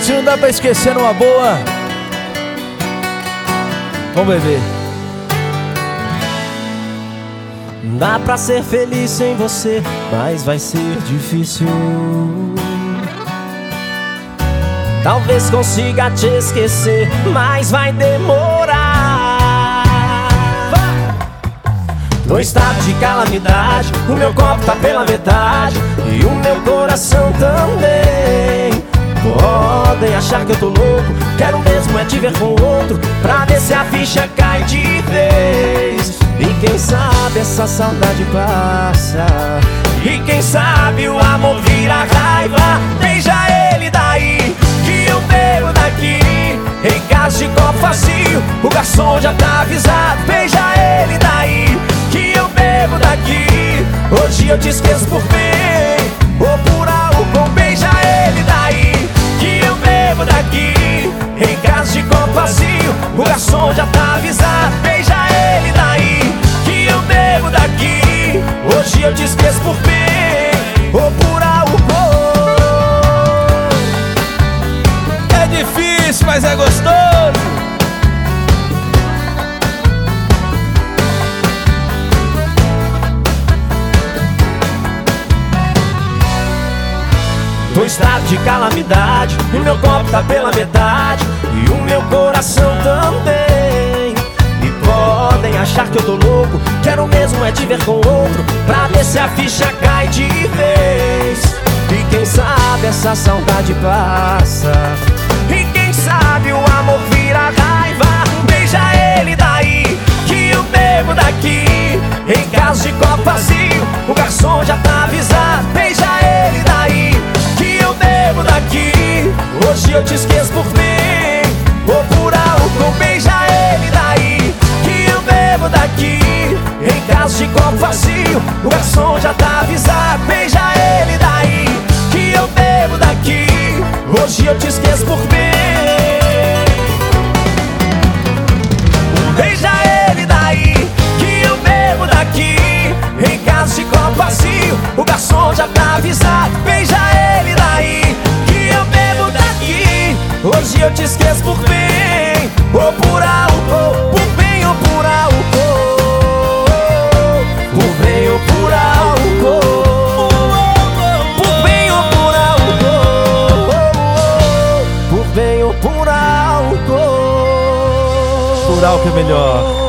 Se não dá pra esquecer numa boa, vamos beber. Dá pra ser feliz sem você, mas vai ser difícil. Talvez consiga te esquecer, mas vai demorar. No estado de calamidade, o meu copo tá pela metade e o meu coração também. Podem achar que eu tô louco, quero mesmo é te ver com outro, pra ver se a ficha cai de vez. E quem sabe essa saudade passa, e quem sabe o amor vira raiva. Beija ele daí, que eu bebo daqui. Em caso de copo vazio, o garçom já tá avisado. Beija ele daí, que eu bebo daqui. Hoje eu te esqueço por bem ou por álcool. Beija ele daí, que eu bebo daqui. Em caso de copo vazio, o garçom já tá avisado. Beija ele daí, que eu bebo daqui. Hoje eu te esqueço por bem ou por álcool. É difícil, mas é gostoso. No estado de calamidade, o meu copo tá pela metade e o meu coração também. E podem achar que eu tô louco, quero mesmo é te ver com outro, pra ver se a ficha cai de vez. E quem sabe essa saudade passa, e quem sabe o amor vira raiva. Beija ele daí, que eu bebo daqui. Em caso de copo vazio, o garçom já tá avisado. Beija ele daí, que eu bebo daqui. Hoje eu te esqueço por bem ou por álcool. Beija ele daí, que eu bebo daqui. Em caso de copo vazio, o garçom já tá avisado. Beija ele daí, que eu bebo daqui. Hoje eu te esqueço por bem. Beija ele daí, que eu bebo daqui. Em caso de copo vazio, o garçom já tá avisado. Beija ele daí, que eu bebo daqui. Hoje eu te esqueço por bem ou por álcool. Por bem ou por álcool. Por bem ou por álcool. Por bem ou por álcool. Por bem ou por álcool. Por álcool é melhor.